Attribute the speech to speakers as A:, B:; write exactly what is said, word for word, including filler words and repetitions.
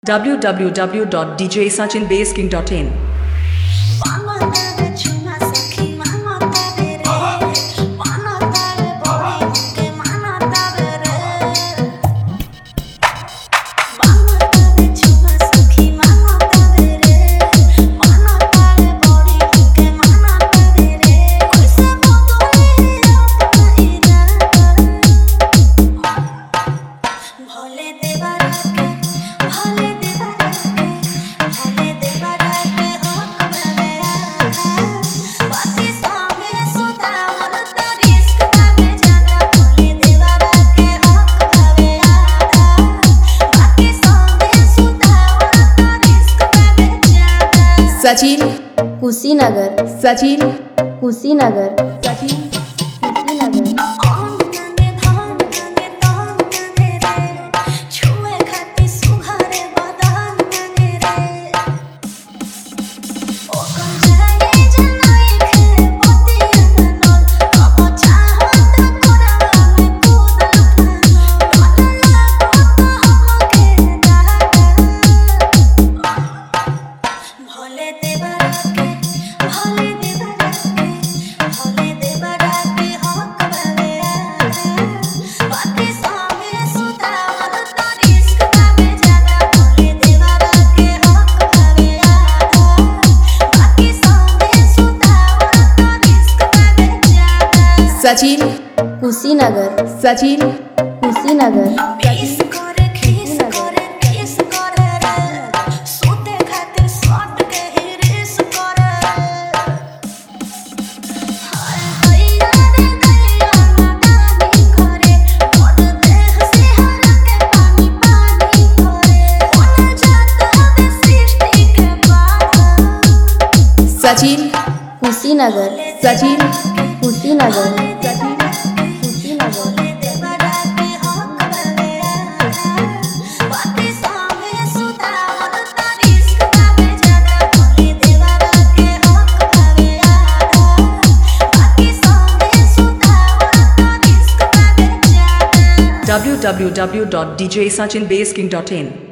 A: w w w dot d j sachin bass king dot in
B: Sachin Kushinagar Sachin Kushinagar Sachin Kushinagar Sachin Kushinagar Sachin Kushinagar Sachin Kushinagar Sachin Kushinagar
A: w w w dot d j sachin bass king dot in